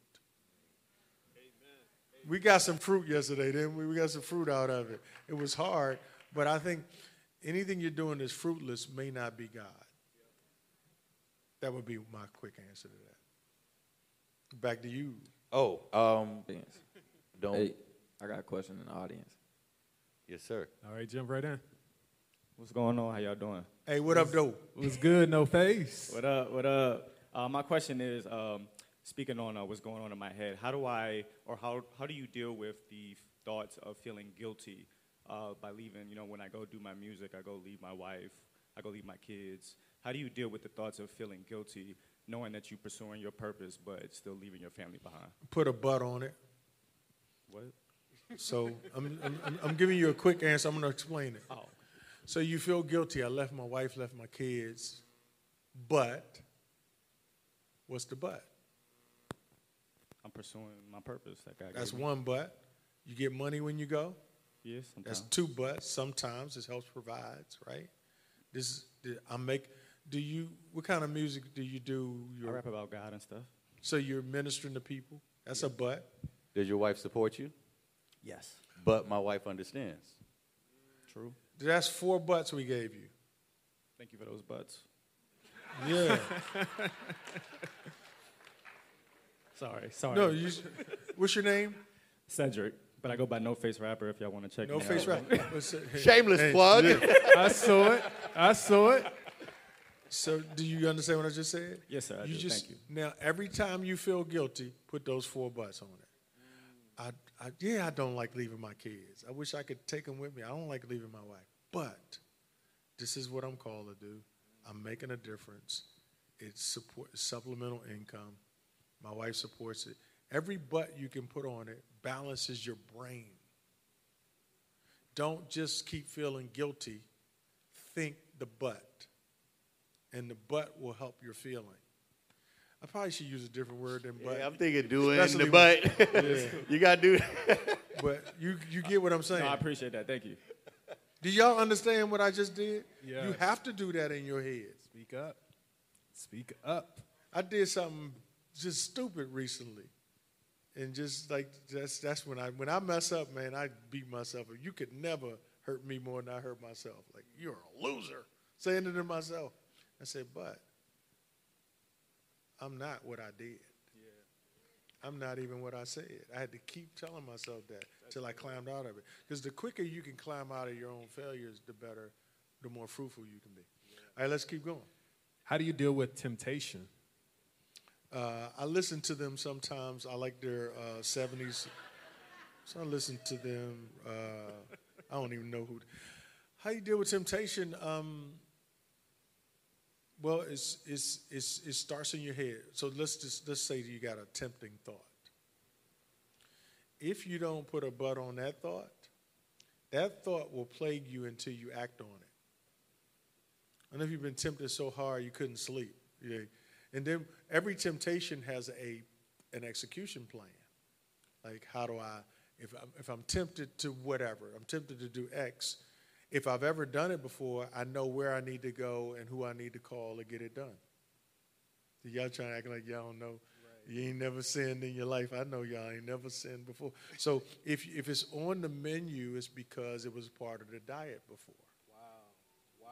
Speaker 3: Amen. We got some fruit yesterday, didn't we? We got some fruit out of it. It was hard, but I think anything you're doing that's fruitless may not be God. That would be my quick answer to that. Back to you.
Speaker 2: Oh, um, don't.
Speaker 6: Hey, I got a question in the audience.
Speaker 2: Yes, sir.
Speaker 1: All right, jump right in.
Speaker 6: What's going on? How y'all doing?
Speaker 3: Hey, what up, though?
Speaker 1: What's good? No face.
Speaker 6: What up? What up? Uh, my question is, um, speaking on uh, what's going on in my head, how do I, or how how do you deal with the thoughts of feeling guilty uh, by leaving? You know, when I go do my music, I go leave my wife, I go leave my kids. How do you deal with the thoughts of feeling guilty, knowing that you're pursuing your purpose, but still leaving your family behind?
Speaker 3: Put a butt on it.
Speaker 6: What?
Speaker 3: So I'm, I'm, I'm giving you a quick answer. I'm going to explain it.
Speaker 6: Oh.
Speaker 3: So you feel guilty. I left my wife, left my kids, but what's the but?
Speaker 6: I'm pursuing my purpose that God
Speaker 3: That's
Speaker 6: gave me.
Speaker 3: one but. You get money when you go.
Speaker 6: Yes, sometimes.
Speaker 3: That's two buts. Sometimes it helps provides, right? This I make. Do you? What kind of music do you do?
Speaker 6: I
Speaker 3: Your,
Speaker 6: rap about God and stuff.
Speaker 3: so you're ministering to people. That's a but.
Speaker 2: Does your wife support you?
Speaker 6: Yes.
Speaker 2: But my wife understands.
Speaker 6: True.
Speaker 3: That's four buts we gave you.
Speaker 6: Thank you for those butts.
Speaker 3: Yeah.
Speaker 6: Sorry, sorry.
Speaker 3: No. You. What's your name?
Speaker 6: Cedric, but I go by No Face Rapper if y'all want to check
Speaker 3: No
Speaker 6: me
Speaker 3: face
Speaker 6: out.
Speaker 3: rap. What's it- hey,
Speaker 2: Shameless
Speaker 3: hey,
Speaker 2: plug.
Speaker 3: yeah.
Speaker 1: I saw it. I saw it.
Speaker 3: So do you understand what I just said?
Speaker 6: Yes, sir, I
Speaker 3: you
Speaker 6: do.
Speaker 3: Just,
Speaker 6: Thank you.
Speaker 3: Now, every time you feel guilty, put those four butts on it. I, I, yeah, I don't like leaving my kids. I wish I could take them with me. I don't like leaving my wife. But this is what I'm called to do. I'm making a difference. It's support, supplemental income. My wife supports it. Every butt you can put on it balances your brain. Don't just keep feeling guilty. Think the butt. And the butt will help your feeling. I probably should use a different word than butt.
Speaker 2: Yeah, I'm thinking doing
Speaker 3: Especially
Speaker 2: the butt.
Speaker 3: Yeah.
Speaker 2: You got to do
Speaker 3: But you you get what I'm saying.
Speaker 6: No, I appreciate that. Thank you.
Speaker 3: Do y'all understand what I just did?
Speaker 1: Yes.
Speaker 3: You have to do that in your head.
Speaker 1: Speak up. Speak up.
Speaker 3: I did something just stupid recently. And just like that's that's when I when I mess up, man, I beat myself up. You could never hurt me more than I hurt myself. Like, you're a loser. Saying it to myself. I said, but I'm not what I did. Yeah. I'm not even what I said. I had to keep telling myself that till I climbed out of it. Because the quicker you can climb out of your own failures, the better, the more fruitful you can be. Yeah. All right, let's keep going.
Speaker 1: How do you deal with temptation?
Speaker 3: Uh, I listen to them sometimes. I like their uh, seventies. So I listen to them. Uh, I don't even know who. How you deal with temptation? Um, well, it's, it's, it's, it starts in your head. So let's just let's say you got a tempting thought. If you don't put a but on that thought, that thought will plague you until you act on it. I don't know if you've been tempted so hard you couldn't sleep. Yeah. And then every temptation has a an execution plan. Like, how do I, if I'm, if I'm tempted to whatever, I'm tempted to do X, if I've ever done it before, I know where I need to go and who I need to call to get it done. So y'all trying to act like y'all don't know. Right. You ain't never sinned in your life. I know y'all ain't never sinned before. So if if it's on the menu, it's because it was part of the diet before.
Speaker 1: Wow. Wow.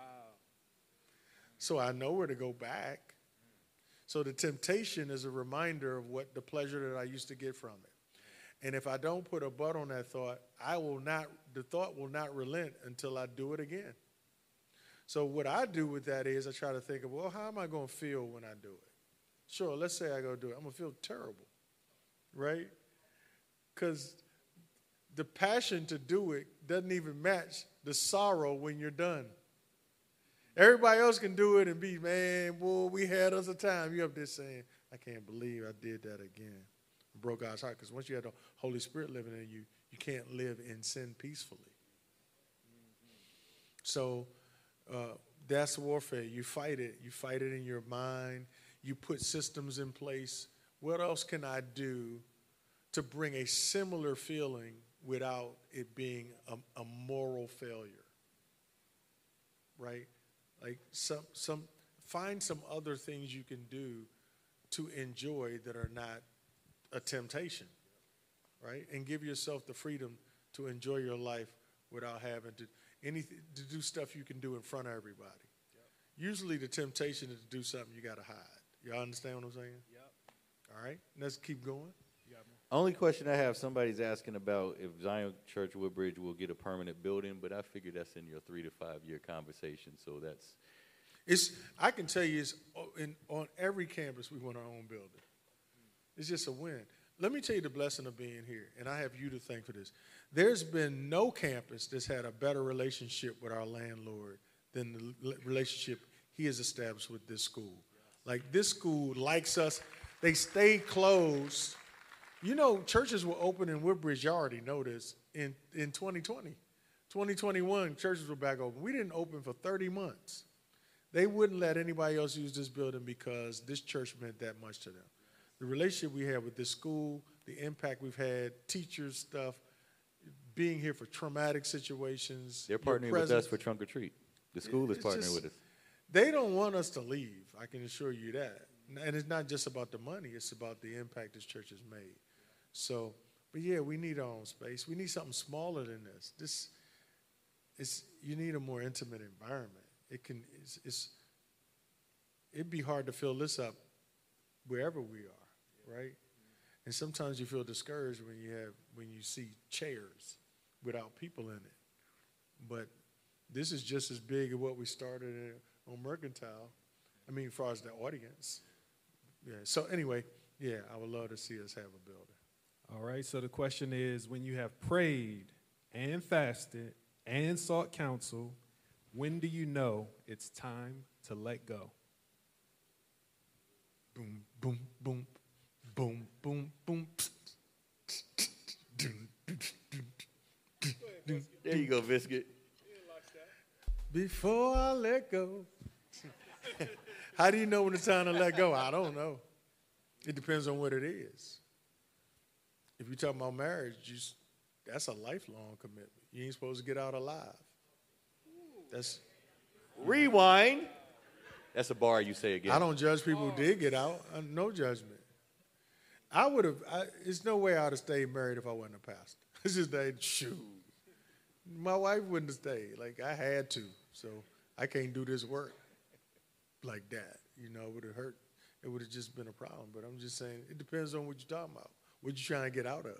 Speaker 3: So I know where to go back. So the temptation is a reminder of what the pleasure that I used to get from it. And if I don't put a but on that thought, I will not, the thought will not relent until I do it again. So what I do with that is I try to think of, well, how am I going to feel when I do it? Sure, let's say I go do it. I'm going to feel terrible, right? Because the passion to do it doesn't even match the sorrow when you're done. Everybody else can do it and be, man, boy, we had us a time. You up there saying, I can't believe I did that again. Broke God's heart. Because once you have the Holy Spirit living in you, you can't live in sin peacefully. Mm-hmm. So uh, that's warfare. You fight it. You fight it in your mind. You put systems in place. What else can I do to bring a similar feeling without it being a, a moral failure? Right? Like some, some, find some other things you can do to enjoy that are not a temptation, right? And give yourself the freedom to enjoy your life without having to anything to do stuff you can do in front of everybody. Yep. Usually, the temptation is to do something you got to hide. Y'all understand what I'm saying? Yep. All right, let's keep going.
Speaker 2: Only question I have, somebody's asking about if Zion Church Woodbridge will get a permanent building, but I figure that's in your three to five year conversation, so that's.
Speaker 3: It's, I can tell you, it's in, on every campus we want our own building. It's just a win. Let me tell you the blessing of being here, and I have you to thank for this. There's been no campus that's had a better relationship with our landlord than the relationship he has established with this school. Like, this school likes us. They stay closed. You know, churches were open in Woodbridge, you already know this, in, in twenty twenty. twenty twenty-one, churches were back open. We didn't open for thirty months. They wouldn't let anybody else use this building because this church meant that much to them. The relationship we have with this school, the impact we've had, teachers, stuff, being here for traumatic situations.
Speaker 2: They're partnering with us for Trunk or Treat. The school is partnering
Speaker 3: just,
Speaker 2: with us.
Speaker 3: They don't want us to leave, I can assure you that. And it's not just about the money, it's about the impact this church has made. So, but yeah, we need our own space. We need something smaller than this. This, it's, you need a more intimate environment. It can, it's, it's, it'd be hard to fill this up wherever we are, right? And sometimes you feel discouraged when you have, when you see chairs without people in it. But this is just as big as what we started on Mercantile. I mean, as far as the audience. Yeah. So anyway, yeah, I would love to see us have a building.
Speaker 1: All right, so the question is, when you have prayed and fasted and sought counsel, when do you know it's time to let go?
Speaker 3: Boom, boom, boom, boom, boom, boom.
Speaker 2: There you go, Biscuit.
Speaker 3: Before I let go. How do you know when it's time to let go? I don't know. It depends on what it is. If you're talking about marriage, you, that's a lifelong commitment. You ain't supposed to get out alive. That's
Speaker 2: Rewind. That's a bar you say again.
Speaker 3: I don't judge people who did get out. Uh, No judgment. I would have. I, There's no way I'd have stayed married if I wasn't a pastor. It's just that shoot. My wife wouldn't have stayed. Like I had to. So I can't do this work like that. You know, it would have hurt. It would have just been a problem. But I'm just saying, it depends on what you're talking about. What you trying to get out of.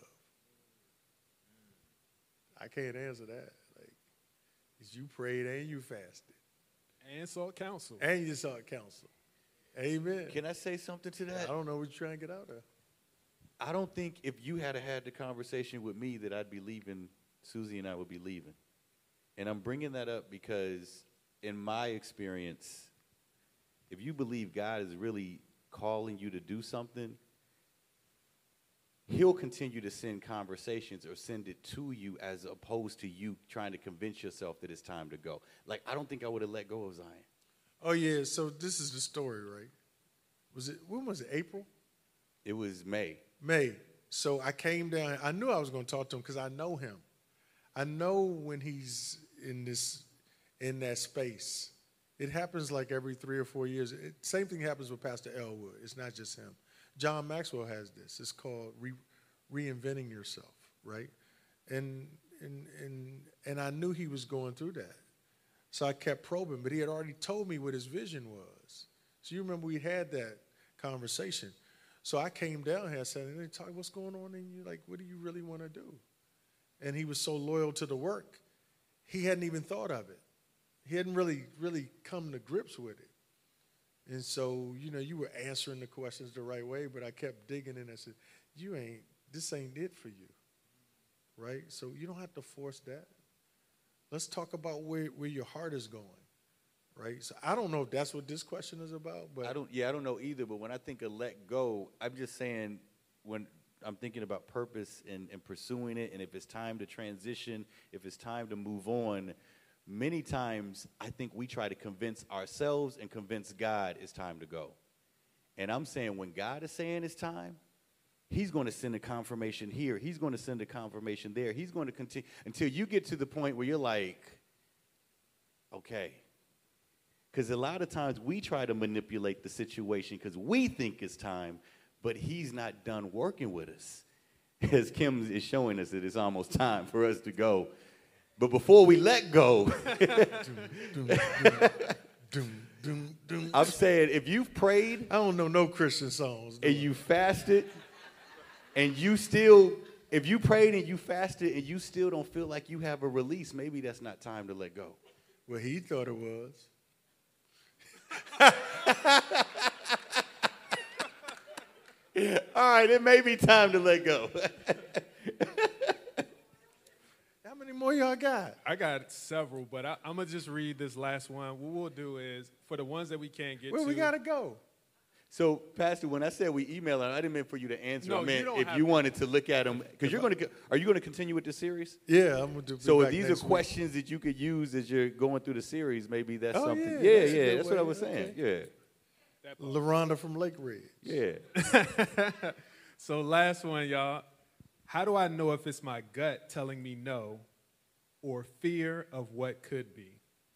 Speaker 3: I can't answer that. Like, 'cause you prayed and you fasted.
Speaker 1: And sought counsel.
Speaker 3: And you sought counsel. Amen.
Speaker 2: Can I say something to
Speaker 3: I
Speaker 2: that?
Speaker 3: don't know what you're trying to get out of.
Speaker 2: I don't think if you had had the conversation with me that I'd be leaving, Susie and I would be leaving. And I'm bringing that up because in my experience, if you believe God is really calling you to do something, he'll continue to send conversations or send it to you as opposed to you trying to convince yourself that it's time to go. Like, I don't think I would have let go of Zion.
Speaker 3: Oh, yeah, so this is the story, right? Was it, when was it, April?
Speaker 2: It was May.
Speaker 3: May. So I came down. I knew I was going to talk to him because I know him. I know when he's in this, in that space. It happens like every three or four years. It, same thing happens with Pastor Elwood. It's not just him. John Maxwell has this. It's called re, reinventing yourself, right? And and and and I knew he was going through that, so I kept probing. But he had already told me what his vision was. So you remember we had that conversation. So I came down here and said, and they talk, what's going on in you? Like, what do you really want to do? And he was so loyal to the work, he hadn't even thought of it. He hadn't really, really come to grips with it. And so, you know, you were answering the questions the right way, but I kept digging in and I said, you ain't, this ain't it for you, right? So you don't have to force that. Let's talk about where, where your heart is going. Right, so I don't know if that's what this question is about, but
Speaker 2: I don't. Yeah, I don't know either. But when I think of let go, I'm just saying when I'm thinking about purpose and, and pursuing it, and if it's time to transition, if it's time to move on, many times I think we try to convince ourselves and convince God it's time to go. And I'm saying when God is saying it's time, he's going to send a confirmation here. He's going to send a confirmation there. He's going to continue until you get to the point where you're like, okay. Because a lot of times we try to manipulate the situation because we think it's time, but he's not done working with us. As Kim is showing us that it's almost time for us to go. But before we let go, I'm saying if you've prayed.
Speaker 3: I don't know no Christian songs.
Speaker 2: And you fasted, and you still, if you prayed and you fasted and you still don't feel like you have a release, maybe that's not time to let go.
Speaker 3: Well, he thought it was.
Speaker 2: All right, it may be time to let go.
Speaker 3: How many more y'all got?
Speaker 1: I got several, but I, I'm going to just read this last one. What we'll do is, for the ones that we can't get
Speaker 3: Where
Speaker 1: to.
Speaker 3: we got to go?
Speaker 2: So, Pastor, when I said we email them, I didn't mean for you to answer.
Speaker 1: No,
Speaker 2: I
Speaker 1: you
Speaker 2: meant
Speaker 1: don't
Speaker 2: if
Speaker 1: have
Speaker 2: you
Speaker 1: to.
Speaker 2: wanted to look at them, because you're going to. Are you going to continue with the series?
Speaker 3: Yeah, I'm going to do
Speaker 2: So
Speaker 3: back
Speaker 2: if these are
Speaker 3: next week.
Speaker 2: questions that you could use as you're going through the series, maybe that's
Speaker 3: Oh,
Speaker 2: something.
Speaker 3: yeah,
Speaker 2: Yeah,
Speaker 3: that's a
Speaker 2: yeah,
Speaker 3: good
Speaker 2: that's
Speaker 3: way.
Speaker 2: what I was saying.
Speaker 3: Okay.
Speaker 1: That part.
Speaker 3: LaRonda from Lake Ridge.
Speaker 2: Yeah, yeah.
Speaker 1: So last one, y'all. How do I know if it's my gut telling me no or fear of what could be?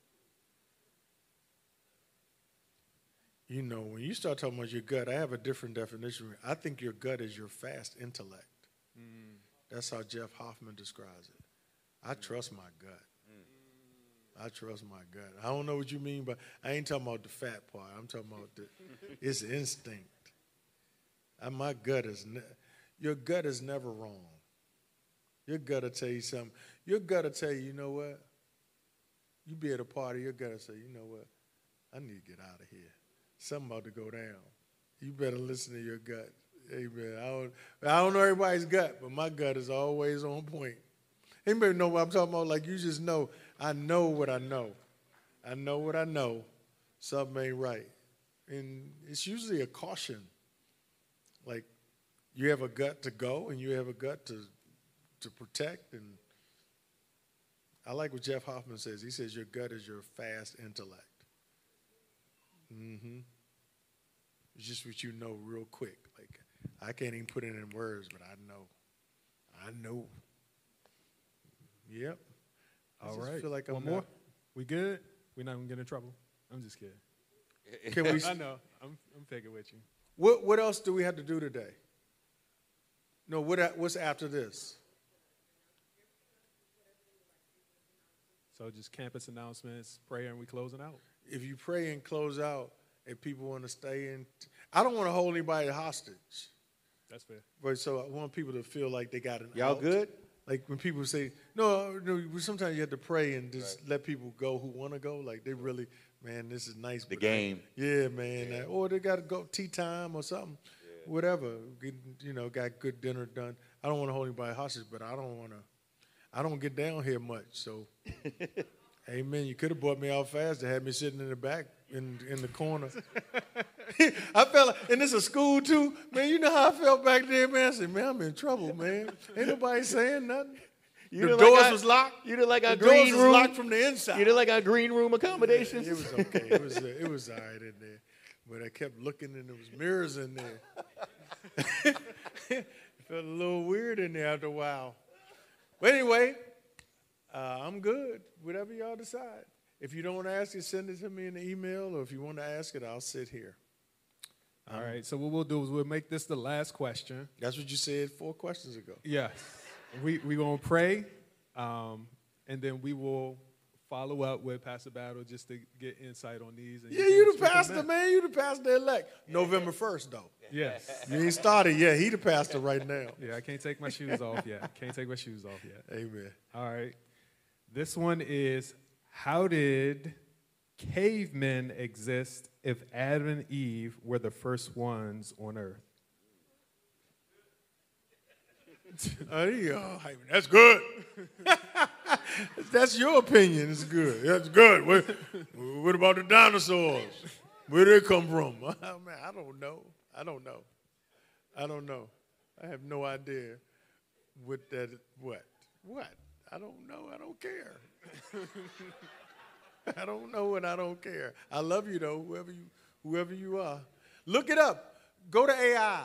Speaker 3: You know, when you start talking about your gut, I have a different definition. I think your gut is your fast intellect. Mm. That's how Jeff Hoffman describes it. I mm. trust my gut. Mm. I trust my gut. I don't know what you mean, but I ain't talking about the fat part. I'm talking about the, it's instinct. And my gut is, ne- your gut is never wrong. Your gut will tell you something. Your gut will tell you, you know what? You be at a party, your gut will say, you know what? I need to get out of here. Something about to go down. You better listen to your gut. Amen. I don't, I don't know everybody's gut, but my gut is always on point. Anybody know what I'm talking about? Like, you just know, I know what I know. I know what I know. Something ain't right. And it's usually a caution. Like, you have a gut to go, and you have a gut to, to protect. And I like what Jeff Hoffman says. He says your gut is your fast intellect. Mm-hmm. It's just what you know real quick. Like, I can't even put it in words, but I know. I know. Yep. I
Speaker 1: All
Speaker 3: just
Speaker 1: right.
Speaker 3: feel like I'm
Speaker 1: One
Speaker 3: not,
Speaker 1: more? We good? We're not gonna get in trouble. I'm just kidding.
Speaker 3: Can we?
Speaker 1: I know. I'm I'm picking with you.
Speaker 3: What What else do we have to do today? No. What a- What's after this?
Speaker 1: So just campus announcements, prayer, and we closing out.
Speaker 3: If you pray and close out, and people want to stay in, I don't want to hold anybody hostage.
Speaker 1: That's fair.
Speaker 3: But so I want people to feel like they got an
Speaker 2: Y'all
Speaker 3: out.
Speaker 2: good?
Speaker 3: Like when people say, no, no, sometimes you have to pray and just let people go who want to go. Like they really, man, this is nice.
Speaker 2: The
Speaker 3: but I-
Speaker 2: game.
Speaker 3: yeah, man. uh, Or they got to go tea time or something. Whatever. Get, you know, got good dinner done. I don't want to hold anybody hostage, but I don't want to, I don't get down here much. So, amen. You could have brought me out fast and had me sitting in the back in, in the corner. I felt like, and this is school too, man. You know how I felt back there, man. I said, man, I'm in trouble, man. Ain't nobody saying nothing.
Speaker 2: You
Speaker 3: the
Speaker 2: didn't
Speaker 3: doors
Speaker 2: like our-
Speaker 3: was locked.
Speaker 2: You did like
Speaker 3: The
Speaker 2: our
Speaker 3: doors
Speaker 2: green
Speaker 3: was
Speaker 2: room.
Speaker 3: locked from the inside.
Speaker 2: You did like our green room accommodations.
Speaker 3: It was okay. It was uh, it was all right in there, but I kept looking and there was mirrors in there. It felt a little weird in there after a while. But anyway, uh, I'm good. Whatever y'all decide. If you don't want to ask it, send it to me in the email, or if you want to ask it, I'll sit here.
Speaker 1: All right. So what we'll do is we'll make this the last question.
Speaker 3: That's what you said four questions ago.
Speaker 1: Yes. We we gonna pray, um, and then we will follow up with Pastor Battle just to get insight on these. And
Speaker 3: Yeah,
Speaker 1: can
Speaker 3: you the
Speaker 1: speak on
Speaker 3: pastor,
Speaker 1: that.
Speaker 3: man. You the pastor elect. November first, though.
Speaker 1: Yes.
Speaker 3: You ain't started yet. He the pastor right now.
Speaker 1: Yeah, I can't take my shoes off yet. Can't take my shoes off yet.
Speaker 3: Amen.
Speaker 1: All right. This one is, how did cavemen exist if Adam and Eve were the first ones on earth?
Speaker 3: Oh, yeah. That's good. That's your opinion. It's good. That's good. What, what about the dinosaurs? Where they come from? Oh, man, I don't know. I don't know. I don't know. I have no idea what that, what? What? I don't know. I don't care. I don't know and I don't care. I love you, though, whoever you, whoever you are. Look it up. Go to A I.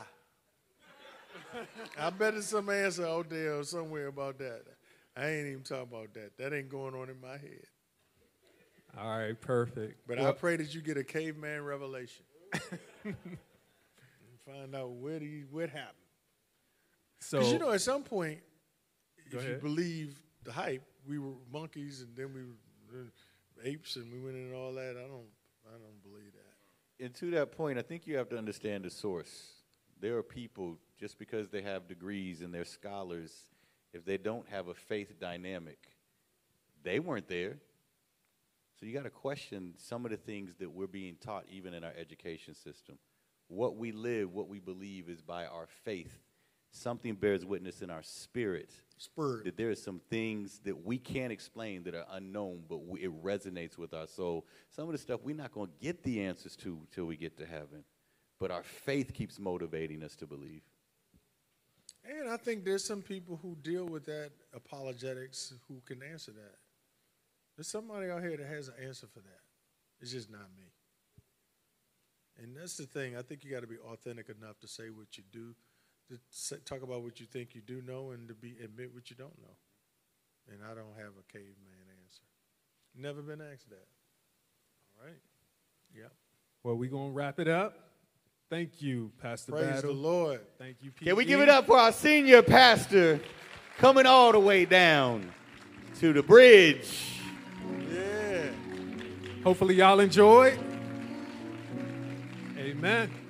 Speaker 3: I bet there's some answer out there or somewhere about that. I ain't even talking about that. That ain't going on in my head.
Speaker 1: All right, perfect.
Speaker 3: But I
Speaker 1: Well,
Speaker 3: pray that you get a caveman revelation. And find out where the, what happened.
Speaker 1: so
Speaker 3: Because, you know, at some point,
Speaker 1: Go
Speaker 3: if you
Speaker 1: ahead.
Speaker 3: believe the hype, we were monkeys and then we were apes and we went in and all that. I don't, I don't believe that.
Speaker 2: And to that point, I think you have to understand the source. There are people, just because they have degrees and they're scholars, if they don't have a faith dynamic, they weren't there. So you got to question some of the things that we're being taught, even in our education system. What we live, what we believe is by our faith. Something bears witness in our spirit
Speaker 3: Spurred.
Speaker 2: that there are some things that we can't explain that are unknown, but we, it resonates with our soul. Some of the stuff we're not going to get the answers to till we get to heaven. But our faith keeps motivating us to believe.
Speaker 3: And I think there's some people who deal with that apologetics who can answer that. There's somebody out here that has an answer for that. It's just not me. And that's the thing. I think you got to be authentic enough to say what you do, to say, talk about what you think you do know, and to be admit what you don't know. And I don't have a caveman answer. Never been asked that. All right. Yep.
Speaker 1: well, we're going to wrap it up. Thank you, Pastor
Speaker 3: Praise
Speaker 1: Battle.
Speaker 3: the Lord.
Speaker 1: Thank you, P E.
Speaker 2: Can we give it up for our senior pastor coming all the way down to the bridge?
Speaker 3: Yeah.
Speaker 1: Hopefully y'all enjoyed. Amen.